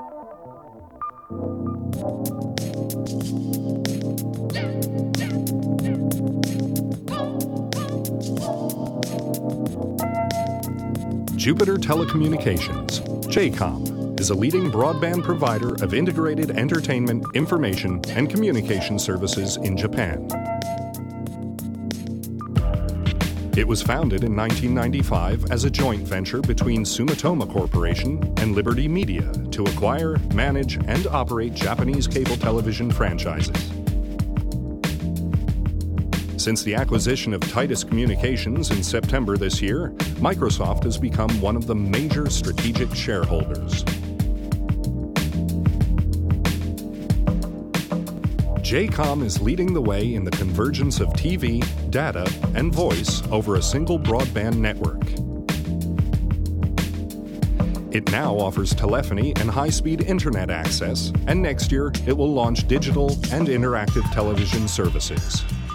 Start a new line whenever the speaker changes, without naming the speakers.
Jupiter Telecommunications, JCOM, is a leading broadband provider of integrated entertainment, information, and communication services in Japan. It was founded in 1995 as a joint venture between Sumitomo Corporation and Liberty Media to acquire, manage, and operate Japanese cable television franchises. Since the acquisition of Titus Communications in September this year, Microsoft has become one of the major strategic shareholders. JCOM is leading the way in the convergence of TV, data, and voice over a single broadband network. It now offers telephony and high-speed internet access, and next year it will launch digital and interactive television services.